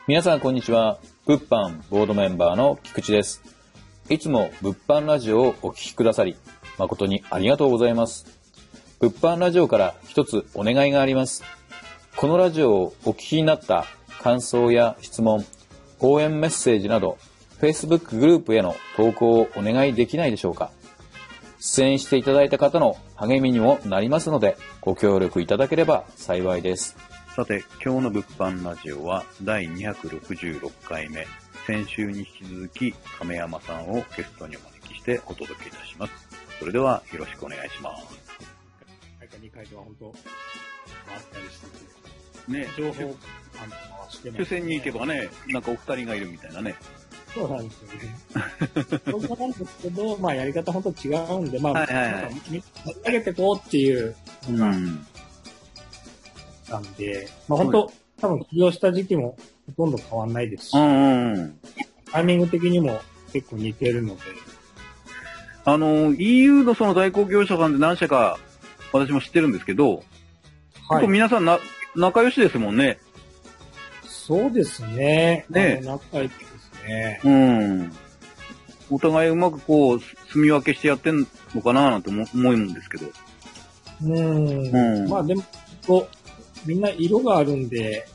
皆さんこんにちは。物販ボードメンバーの菊池です。いつも物販ラジオをお聞きくださり誠にありがとうございます。物販ラジオから一つお願いがあります。このラジオをお聞きになった感想や質問、応援メッセージなど Facebook グループへの投稿をお願いできないでしょうか。出演していただいた方の励みにもなりますのでご協力いただければ幸いです。 さて、今日の物販ラジオは第266回目。先週に引き続き亀山さんをゲストにお招きしてお届けいたします。それではよろしくお願いします。 2回では本当回ったりしてて、 ね、 情報回してます、 抽選に行けばね、なんかお二人がいるみたいなね。 そうなんですよね。そうなんですけど、まあやり方本当違うんで、まあ、 はいはいはいなんか盛り上げていこうっていうのがうんなんで、まあ本当、多分起業した時期もほとんど変わんないですし、タイミング的にも結構似てるので。 EU のその代行業者さんで何社か私も知ってるんですけど、結構皆さん仲良しですもんね。 そうですね。 ね、 仲良しですね。 お互いうまくこう、住み分けしてやってんのかななんて思うんですけど。 まあでも、みんな色があるんで、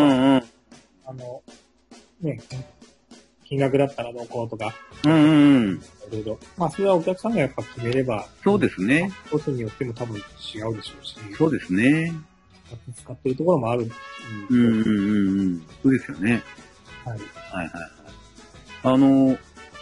ね、金額だったらどうこうとか、いろいろ。まあそれはお客さんがやっぱ決めれば、 そうですね。 コスによっても多分違うでしょうし。 そうですね。 使ってるところもある。 そうですよね。 はいはい。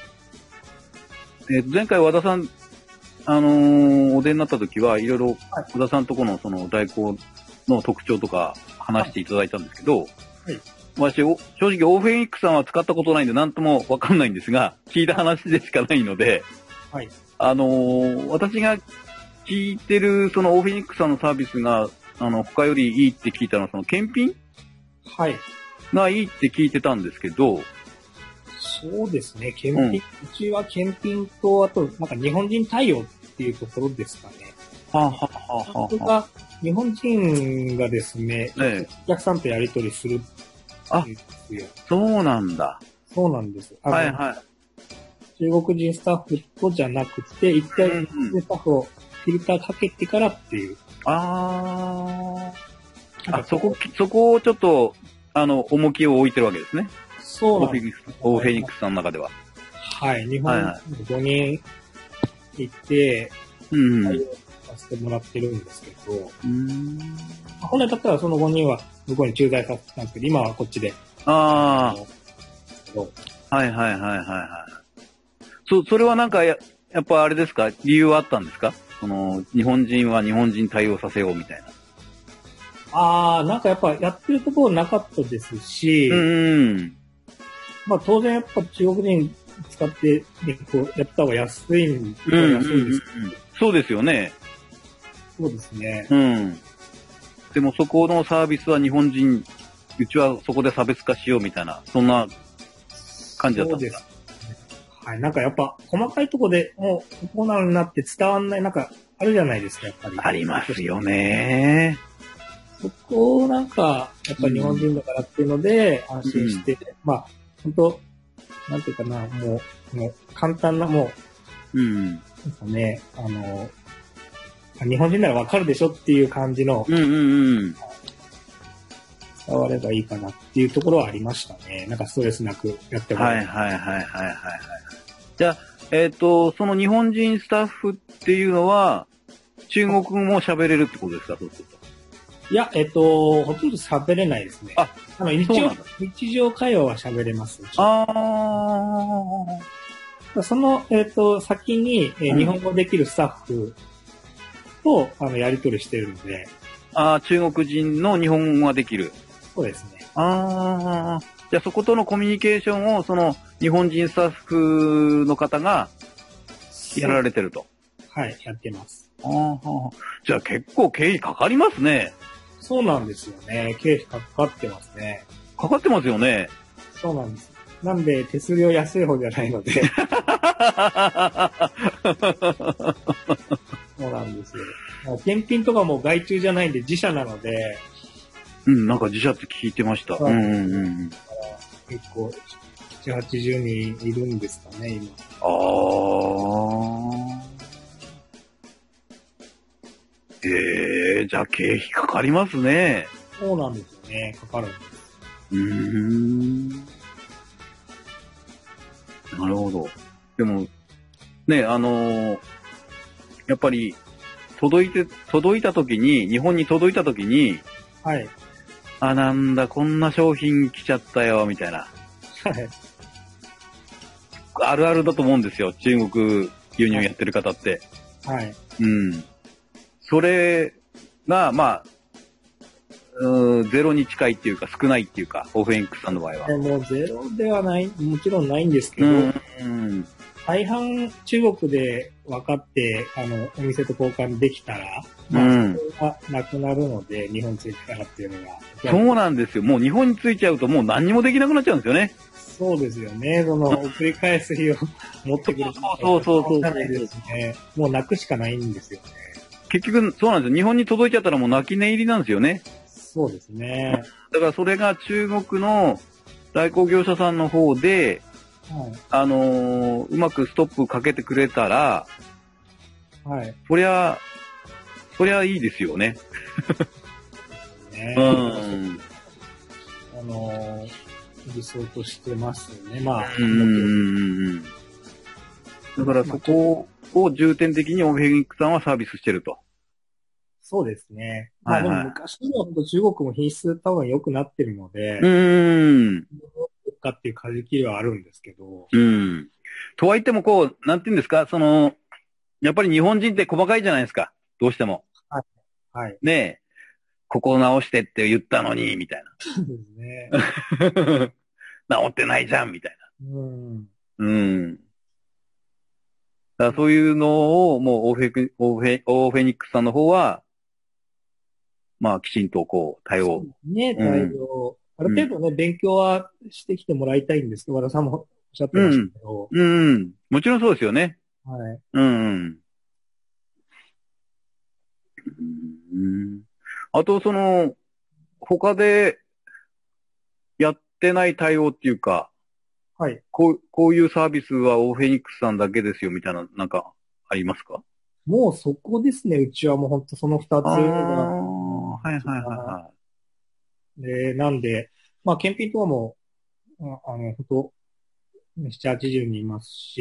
前回和田さん、お出になった時はいろいろ和田さんとこのその代行の特徴とか話していただいたんですけど、私、正直オーフェニックスさんは使ったことないんで何ともわかんないんですが、聞いた話でしかないので、私が聞いてるそのオーフェニックスさんのサービスが、他よりいいって聞いたのはその検品がいいって聞いてたんですけど、 そうですね、検品、うちは検品と、あと、なんか日本人対応っていうところですかね。そこが、日本人がですね、お客さんとやり取りするっていうんですよ。 そうなんだ。 そうなんです。中国人スタッフとじゃなくて、一回中国人スタッフをフィルターかけてからっていう。 そこをちょっと、重きを置いてるわけですね。 そうなんです。 オーフェニックスさんの中では。 はい。日本5人いて、対応させてもらってるんですけど、本来だったらその5人は向こうに駐在させてたんですけど、今はこっちで。 それはなんかやっぱあれですか、理由はあったんですか？日本人は日本人対応させようみたいな。 なんかやっぱやってるところなかったですし、まあ当然やっぱ中国人使ってやった方が安いんですけど。 そうですよね。 そうですね。 でもそこのサービスは日本人、うちはそこで差別化しようみたいな、そんな感じだったんですか？ はい。なんかやっぱ細かいところでもうこうなるなって伝わんない、なんかあるじゃないですか、やっぱり。 ありますよね。 そこをなんか、やっぱり日本人だからっていうので安心して、まあ、本当なんていうかな、もう簡単な、なんかね、日本人ならわかるでしょっていう感じの、伝わればいいかなっていうところはありましたね。なんかストレスなくやってもらえる。 じゃあ、その日本人スタッフっていうのは、中国語も喋れるってことですか、そうすると。 いや、ほとんど喋れないですね。日常会話は喋れます。その、先に、日本語できるスタッフと、やり取りしてるので。 中国人の日本語ができる。 そうですね。 じゃあそことのコミュニケーションを、その、日本人スタッフの方が、やられてると。 はい、やってます。 じゃあ結構経費かかりますね。 そうなんですよね。経費かかってますね。 かかってますよね。 そうなんです。なんで、手数料安い方じゃないので。そうなんですよ。検品とかも外注じゃないんで自社なので。 なんか自社って聞いてました。 結構、7、80人いるんですかね、今。 ああ。じゃあ経費かかりますね。 そうなんですよね。かかるんです。 なるほど。でも、ね、やっぱり、届いた時に、日本に届いた時に、 はい。 なんだ、こんな商品来ちゃったよ、みたいな。 はい。 あるあるだと思うんですよ。中国輸入やってる方って。 はい。 うん。それが、ゼロに近いっていうか、少ないっていうか、オーフェニックスさんの場合は。 もうゼロではない、もちろんないんですけど、大半中国で分かって、お店と交換できたら、それがなくなるので、日本に着いてからっていうのが。 そうなんですよ。もう日本に着いちゃうともう何にもできなくなっちゃうんですよね。 そうですよね。送り返す日を持ってくる。 そうですね。もう泣くしかないんですよね。 結局、そうなんですよ。日本に届いちゃったらもう泣き寝入りなんですよね。 そうですね。 だからそれが中国の代行業者さんの方で、うまくストップかけてくれたら、 はい。 そりゃいいですよね。 ね、理想としてますね。 だからそこを重点的にオーフェニックさんはサービスしてると。 そうですね。でも昔には中国も品質多分良くなってるので、どっかっていう舵切りはあるんですけど。 とはいってもなんていうんですか、やっぱり日本人って細かいじゃないですか。どうしても。 はい。はい。 ねえ、ここを直してって言ったのに、みたいな。 そうですね。 直ってないじゃん、みたいな。だからそういうのを、もうオーフェニックスさんの方は、きちんと対応。 ね、対応。ある程度ね、勉強はしてきてもらいたいんですけど、和田さんもおっしゃってましたけど。 もちろんそうですよね。 はい。 あと、他でやってない対応っていうか、 はい。 こういうサービスはオーフェニックスさんだけですよみたいな、なんか、ありますか？ もうそこですね。うちはもう本当その二つが。なんで、検品とかも、本当7、80人いますし、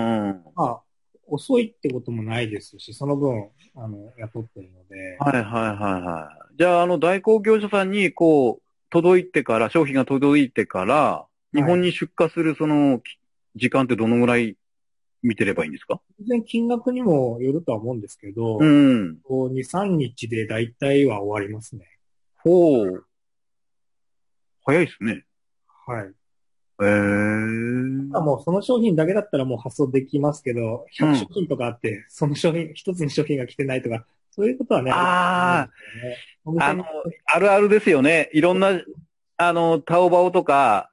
遅いってこともないですし、その分、雇ってるので。 じゃあ、代行業者さんに、商品が届いてから、日本に出荷する時間ってどのぐらい見てればいいんですか？ 全然金額にもよるとは思うんですけど、2、3日で大体は終わりますね。 ほう。早いですね。 はい。もうその商品だけだったらもう発送できますけど、100商品とかあって、その商品、一つの商品が来てないとか、そういうことはね。 あるあるですよね。いろんな、タオバオとか、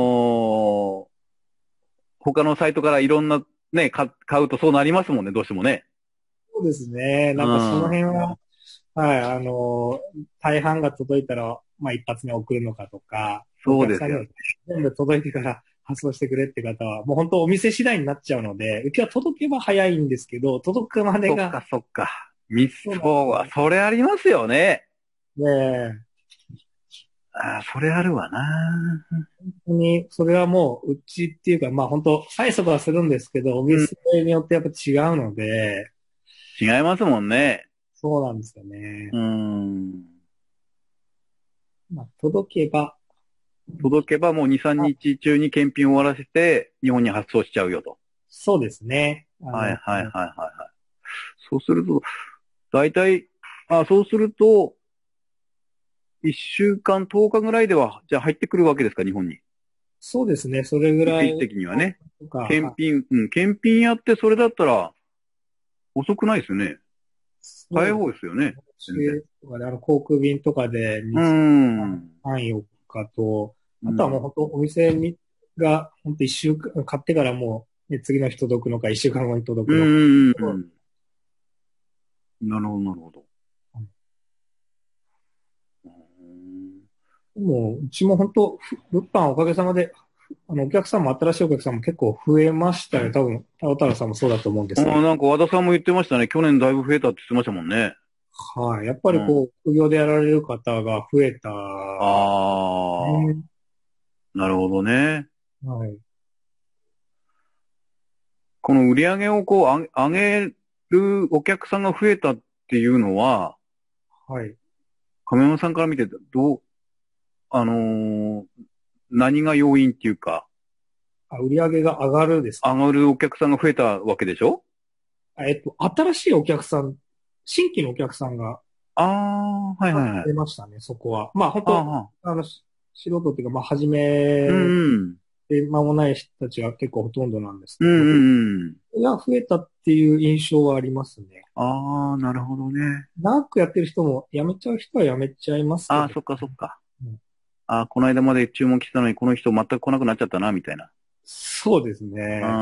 他のサイトからいろんなね、買うとそうなりますもんね、どうしてもね。 そうですね。なんかその辺は、大半が届いたら、一発目送るのかとか、 そうですよ。 全部届いてから発送してくれって方は、もう本当お店次第になっちゃうので、うちは届けば早いんですけど、届くまでが。 そっか。それありますよね。 ねえ。 それあるわな。 本当に、それはもう、うちっていうか、本当、催促はするんですけど、お店によってやっぱ違うので。 違いますもんね。 そうなんですよね。届けばもう2、3日中に検品を終わらせて、日本に発送しちゃうよと。 そうですね。 そうすると、大体、そうすると、1週間、10日ぐらいでは、じゃあ入ってくるわけですか、日本に。 そうですね、それぐらい。 的にはね。検品やってそれだったら、遅くないですよね。早い方ですよね。 航空便とかで、3、4日と、あとはもう本当お店が、本当1週間、買ってからもう、次の日届くのか、1週間後に届くのか。 なるほど。 もう、うちも本当、物販おかげさまで、お客さんも新しいお客さんも結構増えましたよ。多分、タオタラさんもそうだと思うんですけど。 なんか和田さんも言ってましたね。去年だいぶ増えたって言ってましたもんね。 はい。やっぱりこう、副業でやられる方が増えた。 ああ、なるほどね。 はい。 この売り上げをこう上げるお客さんが増えたっていうのは、 はい。 亀山さんから見て何が要因っていうか、 売り上げが上がるですか？ 上がるお客さんが増えたわけでしょ？ 新しいお客さん、新規のお客さんがああ、はいはいはい。 出ましたね、そこは。まあ本あ当、素人っていうか、まあ初めうんで間もない人たちが結構ほとんどなんですけど、 うん。うんうん。 いや、増えたっていう印象はありますね。 ああ、なるほどね。 長くやってる人も辞めちゃう人は辞めちゃいますけど。 ああ、そっかそっか。 うん、 ああ、この間まで注文来てたのにこの人全く来なくなっちゃったな、みたいな。 そうですね。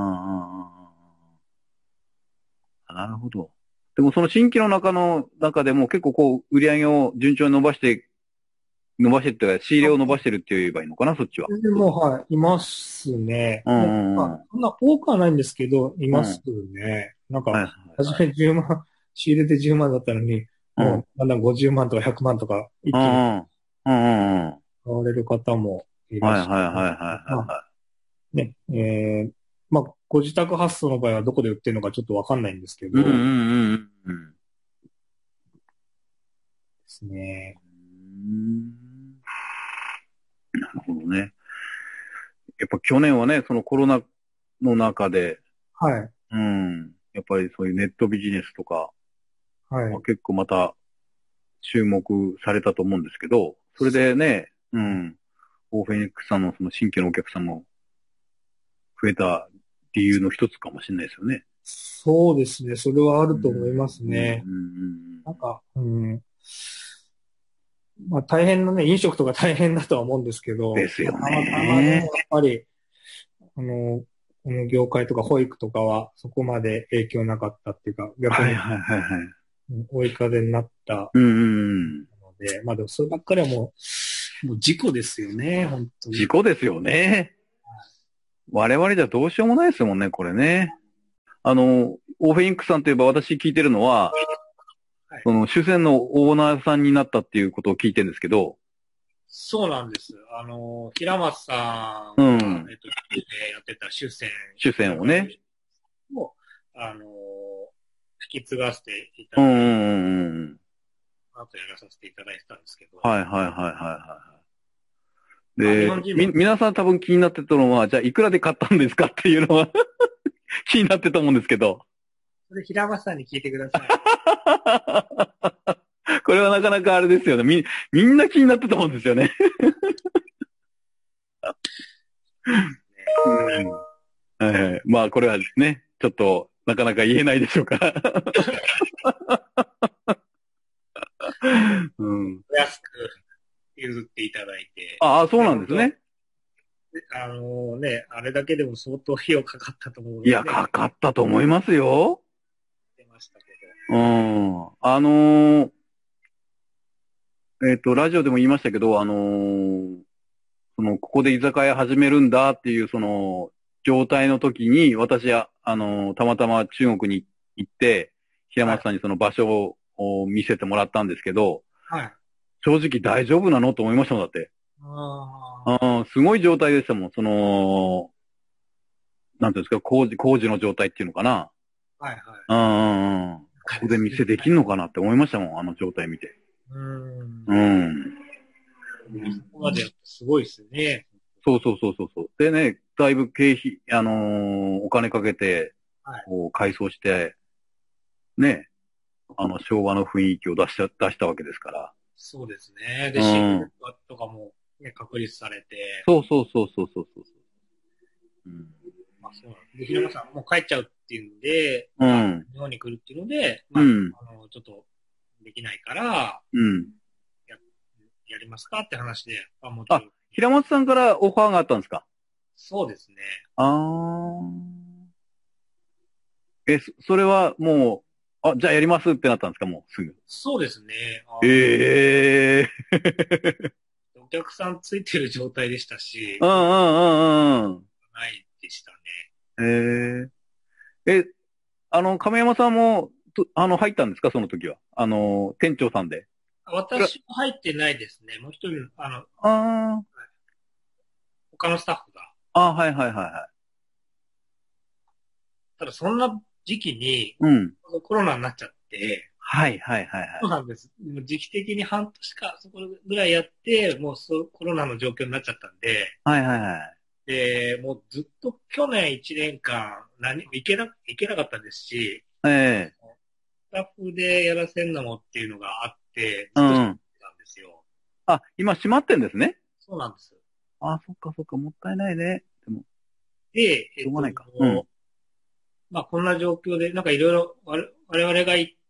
なるほど。でもその新規の中でも結構こう、売り上げを順調に伸ばしてっていうか、仕入れを伸ばしてるって言えばいいのかな、そっちは。 でも、はい、いますね。まあ、そんな多くはないんですけど、いますね。なんか、 はいはい初め10万、仕入れて10万だったのに、もう、だんだん50万とか100万とか、一気に買われる方もいらっしゃる。まあ、ね、まあ、ご自宅発送の場合はどこで売ってるのかちょっとわかんないんですけど、ですね。 なるほどね。やっぱ去年はね、そのコロナの中で、 はい。 やっぱりそういうネットビジネスとか、 はい。 結構また注目されたと思うんですけど、それでね、オーフェニックスさんのその新規のお客さんも増えた理由の一つかもしれないですよね。 そうですね。それはあると思いますね。なんか、まあ大変なね、飲食とか大変だとは思うんですけど、 ですよたまにやっね。 ぱり、この業界とか保育とかはそこまで影響なかったっていうか、逆に追い風になったので、まあでもそればっかりはもう事故ですよね、本当に。 事故ですよね。我々じゃどうしようもないですもんね、これね。オーフェニックスさんといえば私聞いてるのは、その主戦のオーナーさんになったっていうことを聞いてるんですけど。 そうなんです。平松さんが、やってた主戦をね。 を、引き継がせていただいて、あとやらさせていただいてたんですけど。 で、皆さん多分気になってたのは、じゃあいくらで買ったんですかっていうのは気になってたもんですけど。 それ平松さんに聞いてください。 これはなかなかあれですよね。みんな気になってたもんですよね。まあこれはね、ちょっとなかなか言えないでしょうから。 安く譲っていただいて。 ああ、そうなんですね。 あれだけでも相当費用かかったと思うので。 いや、かかったと思いますよ。 出ましたけど。 ラジオでも言いましたけど、ここで居酒屋始めるんだっていう、状態の時に、私は、たまたま中国に行って、平松さんにその場所を見せてもらったんですけど、正直大丈夫なのと思いましたもん、だって。すごい状態でしたもん、なんていうんですか、工事の状態っていうのかな。ここで店できんのかなって思いましたもん、あの状態見て。 そこまですごいですよね。 そう。でね、だいぶ経費、お金かけて、こう、改装して、ね、昭和の雰囲気を出したわけですから。 そうですね。で、シールとかも、ね、確立されて。 そう。 まあそうなんです。で、平間さんもう帰っちゃうっていうんで、日本に来るっていうので、ちょっとできないから、やりますかって話で、 平松さんからオファーがあったんですか？ そうですね。 それはもう、じゃあやりますってなったんですか？もうすぐ。 そうですね。 客さんついてる状態でしたし、ないでしたね。亀山さんも、入ったんですかその時は。店長さんで。 私も入ってないですね。もう一人、他のスタッフが。 はいはいはいはい。 ただそんな時期に、コロナになっちゃって、 はいはいはいはい。 そうなんです。時期的に半年か、そこぐらいやって、もうコロナの状況になっちゃったんで、 はいはいはい。 で、もうずっと去年1年間、行けなかったですし、 スタッフでやらせんのもっていうのがあって、ずっとしてたんですよ。 今閉まってんですね。 そうなんです。 そっかそっか、もったいないね。 で、 しょうがないか。 まあこんな状況で、なんかいろいろ我々が行って、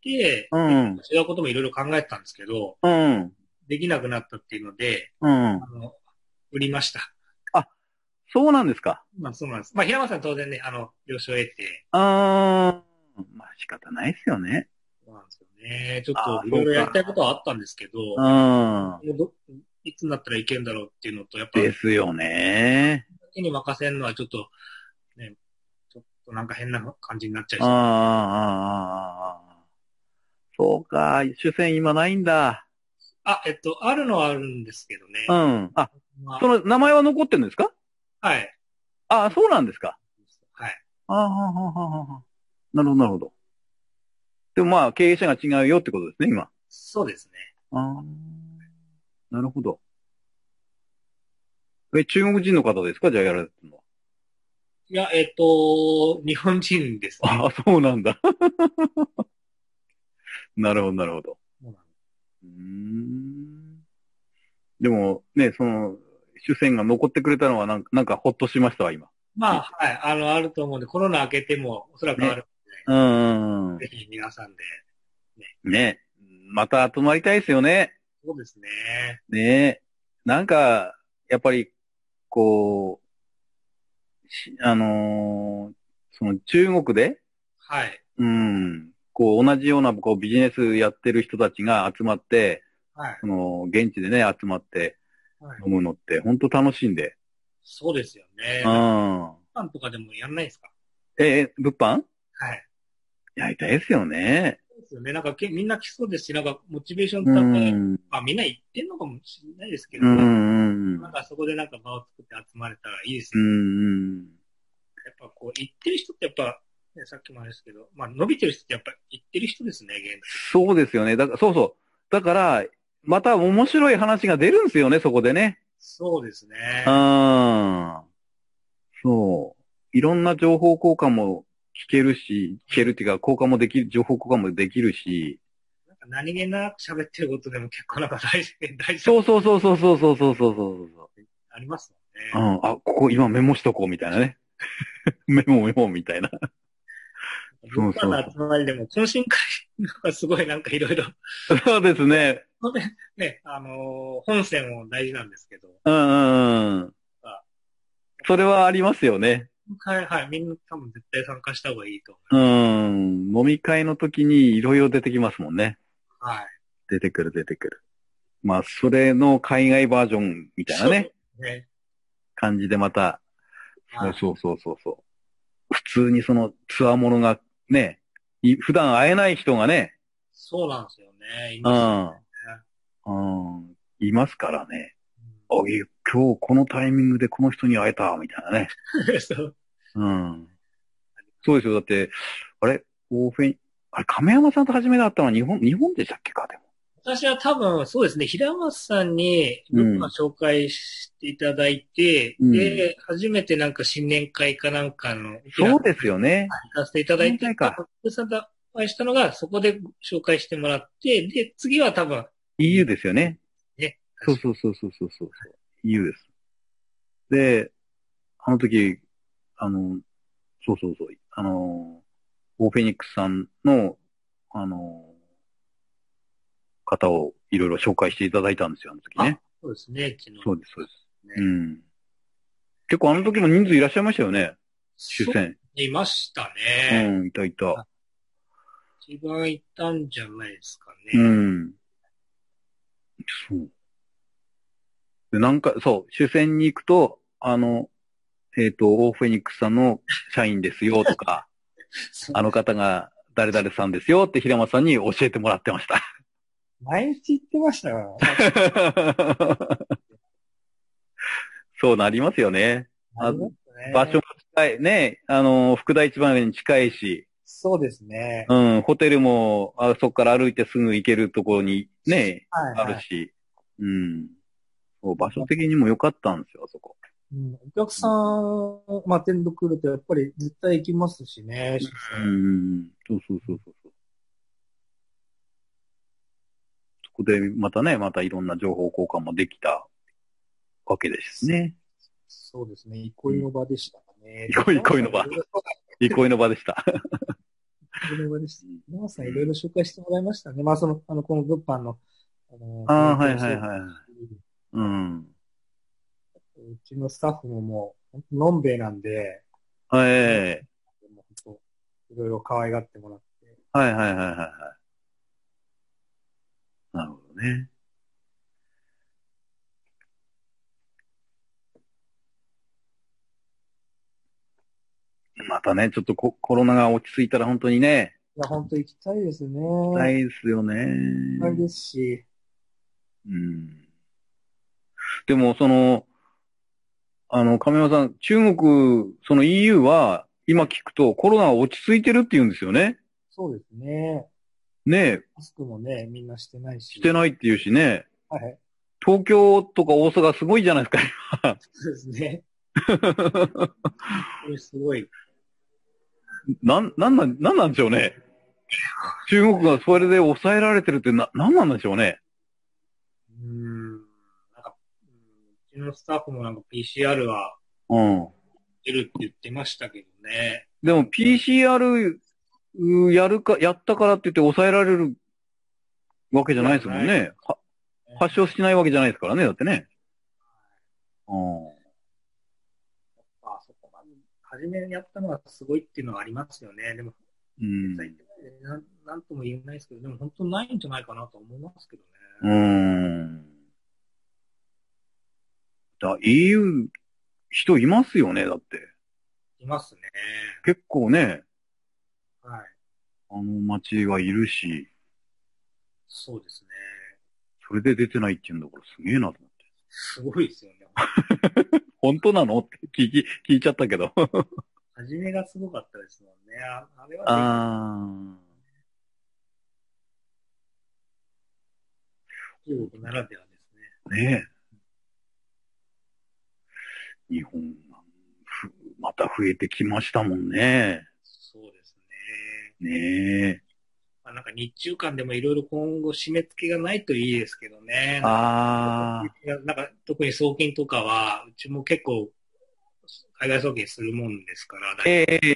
違うこともいろいろ考えてたんですけど、できなくなったっていうので、売りました。 そうなんですか。 そうなんです。まあ平間さん当然ね、了承を得て。 まあ仕方ないですよね。 そうなんですよね。ちょっといろいろやりたいことはあったんですけど、いつになったらいけるんだろうっていうのと、やっぱ。 ですよね。 手に任せるのはちょっと、ね、ちょっとなんか変な感じになっちゃいそう。 そうか、主戦今ないんだ。 あるのはあるんですけどね。 その名前は残ってるんですか？ はい。 そうなんですか。 はい。 なるほど、なるほど。でもまあ、経営者が違うよってことですね、今。 そうですね。 なるほど。中国人の方ですか？じゃあやられてるのは。 いや、日本人ですね。 そうなんだ。なるほど、なるほど。でも、ね、主戦が残ってくれたのはなんかほっとしましたわ、今。 まあ、はい。あると思うんで、コロナ明けてもおそらくあるので、ぜひ皆さんで、 ね。また集まりたいですよね。 そうですね。 ね。なんか、やっぱり、こう、その中国で、 はい。 こう同じようなビジネスやってる人たちが集まって、 はい。 現地でね、集まって飲むのって本当楽しいんで。 そうですよね。物販とかでもやんないですか？ 物販？ はい。 やりたいですよね。 そうですよね。なんかみんな来そうですし、なんかモチベーション高い。まあみんな言ってんのかもしれないですけど、なんかそこでなんか場を作って集まれたらいいですよね。やっぱこう言ってる人ってやっぱ、ね、さっきもあれですけど、まあ伸びてる人ってやっぱ言ってる人ですね、現在。 そうですよね。そうそう。だから、また面白い話が出るんですよね、そこでね。 そうですね。 そう。いろんな情報交換も聞けるっていうか、交換もできる、情報交換もできるし。 なんか何気なく喋ってることでも結構なんか大事。 そう。 ありますもんね。 ここ今メモしとこうみたいなね。メモみたいな。 物販の集まりでも懇親会がすごいなんかいろいろ。 そうですね。 ね、本線も大事なんですけど。 それはありますよね。 はい。みんな多分絶対参加した方がいいと思います。飲み会の時にいろいろ出てきますもんね。 はい。 出てくる。まあ、それの海外バージョンみたいなね。感じでまた、そう。普通にそのツアーものがね、普段会えない人がね。 そうなんですよね。いますよね。いますからね。今日このタイミングでこの人に会えた、みたいなね。そう。そうですよ。だって、亀山さんと初めて会ったのは日本でしたっけか、でも。 私は多分、そうですね、平松さんに物販紹介していただいて、で、初めてなんか新年会かなんかの、 そうですよね。 行かせていただいて、さんとお会いしたのが、そこで紹介してもらって、で、次は多分。 EU ですよね。そう。EU です。で、あの時、そう。オーフェニックスさんの、方をいろいろ紹介していただいたんですよ、あの時ね。 そうですね、 そうです。結構あの時も人数いらっしゃいましたよね。主戦。 いましたね。 いた。 一番いたんじゃないですかね。 そう。 で、そう、主戦に行くと、オーフェニックスさんの社員ですよとか、あの方が誰々さんですよって平松さんに教えてもらってました。 毎日言ってましたから。 そうなりますよね。 ありますね。 場所も近い、ね、福田市場に近いし、 そうですね。 うん、ホテルも、そこから歩いてすぐ行けるところにね、 はいはい、 あるし、うん。そう、場所的にも良かったんですよ、あそこ。 うん、お客さん、まあ、天童来るとやっぱり絶対行きますしね、 うん、そうそうそうそう。そこでまたいろんな情報交換もできたわけですね。 そうですね、憩いの場でしたね。 憩いの場。憩いの場でした。 憩いの場でした。皆さんいろいろ紹介してもらいましたね。まあ、この物販の、 はいはいはい。うん。 うちのスタッフももう、のんべえなんで、 はい。 もう本当いろいろ可愛がってもらって。 はいはいはいはい。なるほどね。またね、ちょっとコロナが落ち着いたら本当にね。 いや、本当行きたいですね。 行きたいですよね。 行きたいですし。 うん。でも、亀山さん、中国、EU は、今聞くとコロナが落ち着いてるって言うんですよね。 そうですね。 ねえ。 マスクもね、みんなしてないし。 してないって言うしね。 はい。 東京とか大阪すごいじゃないですか、今。 そうですね。これすごい。 なんなんでしょうね。中国がそれで抑えられてるってなんなんでしょうね。 なんか、うちのスタッフもなんか PCR はうん。 出るって言ってましたけどね。 でも PCR やったからって言って抑えられるわけじゃないですもんね。発症しないわけじゃないですからね、だってね。うん。 そこまで、初めにやったのはすごいっていうのはありますよね。でも、 うん。 なんとも言えないですけど、でも本当ないんじゃないかなと思いますけどね。EU 人いますよね、だって。 いますね。 結構ね、 はい。 街はいるし、 そうですね。 それで出てないって言うんだからすげえなと思って。 すごいですよね。 本当なのって聞いちゃったけど。 初めがすごかったですもんね。あれは中国ならではですね。ねえ。日本また増えてきましたもんね。 そうですね。ねえ。 なんか日中間でもいろいろ今後締め付けがないといいですけどね。なんか特に送金とかは、うちも結構海外送金するもんですから、なんで、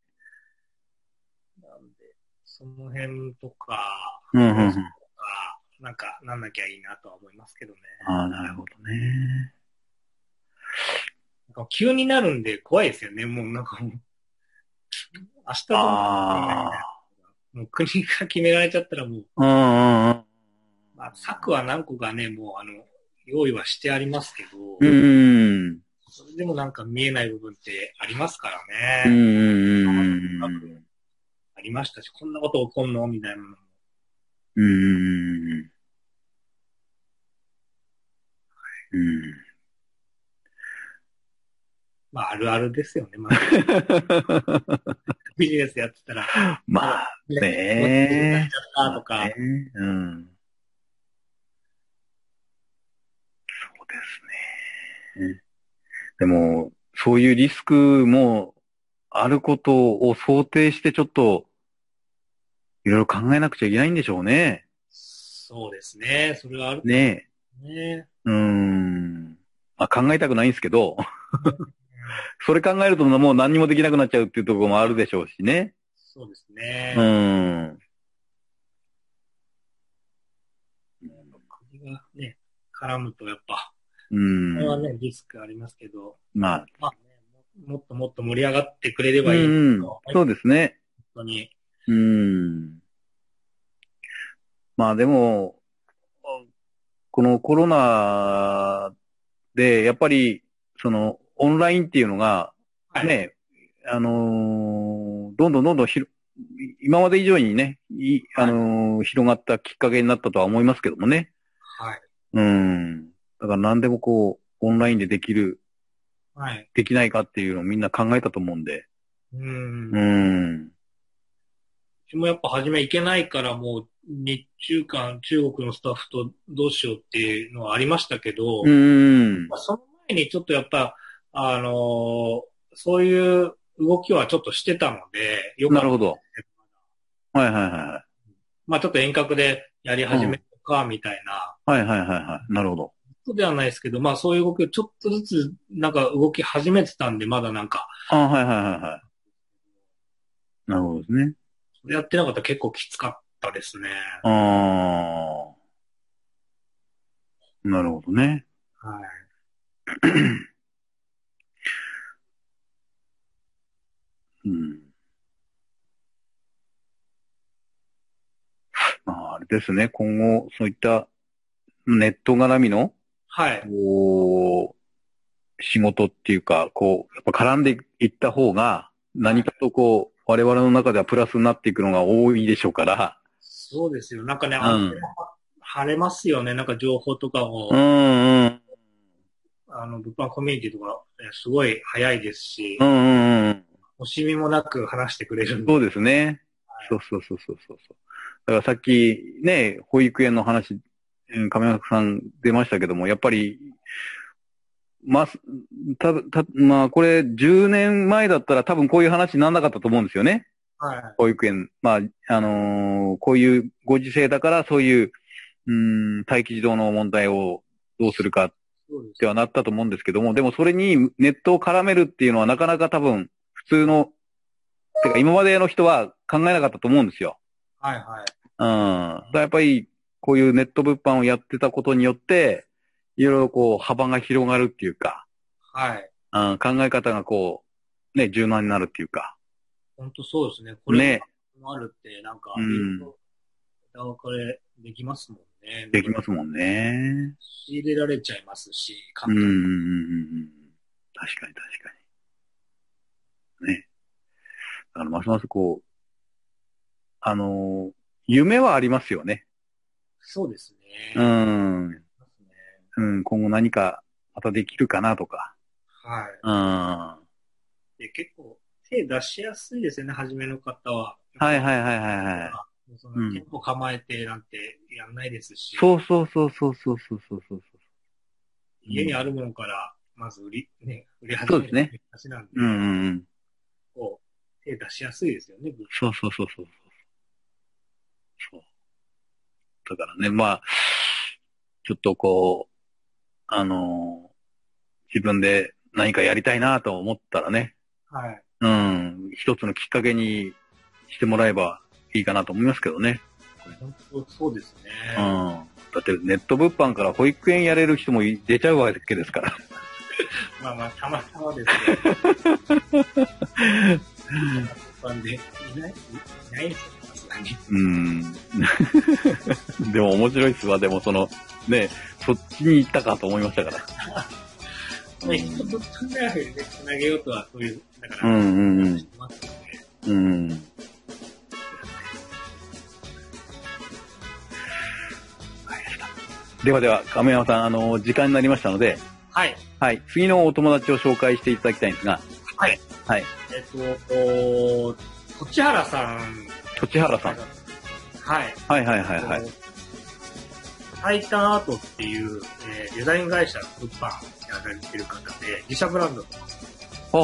その辺とか、なんかなんなきゃいいなとは思いますけどね。 なるほどね。 なんか急になるんで怖いですよね。もうなんか明日ともう国が決められちゃったらもう、策は何個かね、もう用意はしてありますけど、それでもなんか見えない部分ってありますからね。ありましたし、こんなこと起こんのみたいなのも。まあ、あるあるですよね。まあ、ビジネスやってたら。 まあ、ねとか。 そうですね。でも、そういうリスクもあることを想定してちょっと、いろいろ考えなくちゃいけないんでしょうね。 そうですね。それはあるねえ。 まあ、考えたくないんですけど、それ考えるともう何にもできなくなっちゃうっていうところもあるでしょうしね。 そうですね。国がね、絡むとやっぱ、それはね、リスクありますけど、まあね、もっともっと盛り上がってくれればいいそうですね。 本当に。 まあでも、このコロナで、やっぱり、オンラインっていうのが、ね、どんどん今まで以上にね、広がったきっかけになったとは思いますけどもね。 はい。 だから何でもこう、オンラインでできる、できないかっていうのをみんな考えたと思うんで。 うちもやっぱ初め行けないからもう日中間中国のスタッフとどうしようっていうのはありましたけど、その前にちょっとやっぱ、そういう動きはちょっとしてたので、 よかった。なるほど。はいはいはい。 まあちょっと遠隔でやり始めるか、みたいな。 はいはいはいはい。なるほど。 そうではないですけど、まあそういう動きをちょっとずつなんか動き始めてたんで、まだなんか。 はいはいはいはい。なるほどですね。 それやってなかったら結構きつかったですね。 なるほどね。 はい。 あれですね、今後、そういったネット絡みの、仕事っていうか、やっぱ絡んでいった方が、何かと我々の中ではプラスになっていくのが多いでしょうから。 そうですよ。なんかね、晴れますよね。なんか情報とかも。物販コミュニティとか、すごい早いですし。惜しみもなく話してくれるんで。そうですね。そう。だからさっきね、保育園の話、亀山さん出ましたけども、やっぱり、まあ、これ10年前だったら多分こういう話にならなかったと思うんですよね。 はい。 保育園。まあ、こういうご時世だからそういう、待機児童の問題をどうするかってはなったと思うんですけども、でもそれにネットを絡めるっていうのはなかなか多分普通の、てか今までの人は考えなかったと思うんですよ。 はいはい。 だからやっぱりこういうネット物販をやってたことによって、いろいろ幅が広がるっていうか、 はい。 考え方が柔軟になるっていうか。 本当そうですね。これもあるって、なんか、これできますもんね。 できますもんね。 仕入れられちゃいますし、 確かに。ね。だからますます夢はありますよね。 そうですね。 今後何かまたできるかなとか。 はい。で、結構手出しやすいですよね、初めの方は。 はい。 その店舗構えてなんてやんないですし。 そう。 家にあるものからまず売り始める話なんで。手出しやすいですよね。 そう。だからね、まあ、ちょっと自分で何かやりたいなと思ったらね。 はい。 一つのきっかけにしてもらえばいいかなと思いますけどね。 本当そうですね。 だってネット物販から保育園やれる人も出ちゃうわけですから。 まあ、たまたまですけど。でいないですよ。 でも面白いっすわ。でもそっちに行ったかと思いましたから。 人と考えをつなげようとは、そういう、だから、 では、亀山さん、時間になりましたので、 はい。 はい。次のお友達を紹介していただきたいんですが、 はい。 はい。 栃原さん。はい。 はい。 タイタンアートっていう、デザイン会社の物販やられてる方で、自社ブランドと。 ほう。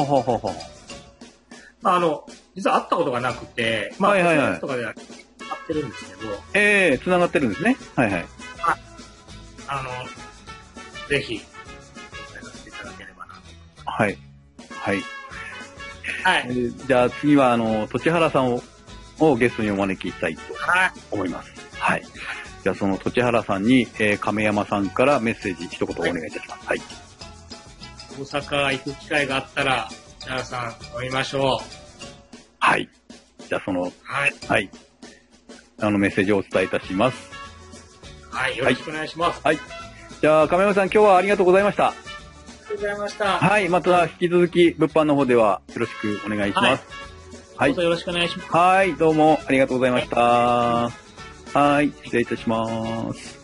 実は会ったことがなくて、まあ、SNS とかでは会ってるんですけど。繋がってるんですね。はい。 ぜひ、お伝えさせていただければなと。 はい。 じゃあ次は、栃原さんをゲストにお招きしたいと思います。はい。じゃあその栃原さんに、亀山さんからメッセージ一言お願いいたします。はい。 大阪行く機会があったら、栃原さん、飲みましょう。 はい。じゃあはい。メッセージをお伝えいたします。 はい。よろしくお願いします。 はい。じゃあ、亀山さん、今日はありがとうございました。 とうございました。 はい、また引き続き、物販の方ではよろしくお願いします。 はい。どうぞよろしくお願いします。 はい、どうもありがとうございました。はい、失礼いたします。